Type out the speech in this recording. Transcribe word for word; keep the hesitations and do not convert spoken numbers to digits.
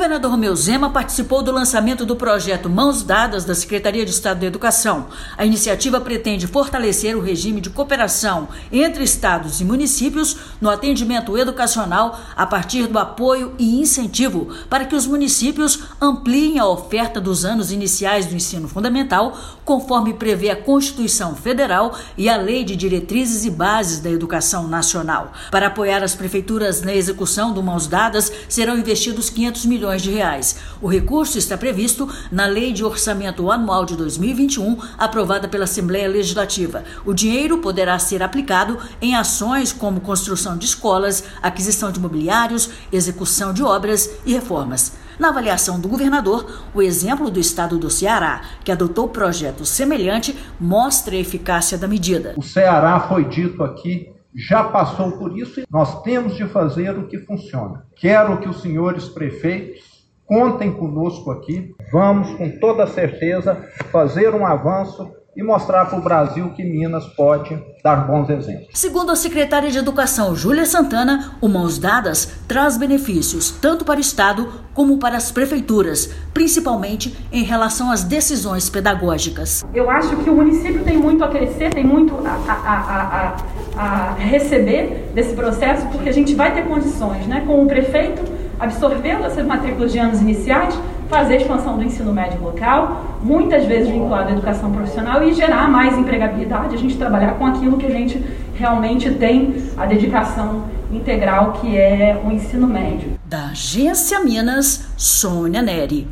governador Romeu Zema participou do lançamento do projeto Mãos Dadas da Secretaria de Estado da Educação. A iniciativa pretende fortalecer o regime de cooperação entre estados e municípios no atendimento educacional a partir do apoio e incentivo para que os municípios ampliem a oferta dos anos iniciais do ensino fundamental, conforme prevê a Constituição Federal e a Lei de Diretrizes e Bases da Educação Nacional. Para apoiar as prefeituras na execução do Mãos Dadas, serão investidos quinhentos milhões de reais. O recurso está previsto na Lei de Orçamento Anual de dois mil e vinte e um, aprovada pela Assembleia Legislativa. O dinheiro poderá ser aplicado em ações como construção de escolas, aquisição de mobiliários, execução de obras e reformas. Na avaliação do governador, o exemplo do estado do Ceará, que adotou projeto semelhante, mostra a eficácia da medida. O Ceará, foi dito aqui, já passou por isso e nós temos de fazer o que funciona. Quero que os senhores prefeitos contem conosco aqui. Vamos, com toda certeza, fazer um avanço e mostrar para o Brasil que Minas pode dar bons exemplos. Segundo a secretária de Educação, Júlia Santana, o Mãos Dadas traz benefícios tanto para o Estado como para as prefeituras, principalmente em relação às decisões pedagógicas. Eu acho que o município tem muito a crescer, tem muito a, a, a, a, a receber desse processo, porque a gente vai ter condições, né, com o prefeito absorvendo essas matrículas de anos iniciais, fazer a expansão do ensino médio local, muitas vezes vinculado à educação profissional, e gerar mais empregabilidade, a gente trabalhar com aquilo que a gente realmente tem a dedicação integral, que é o ensino médio. Da Agência Minas, Sônia Neri.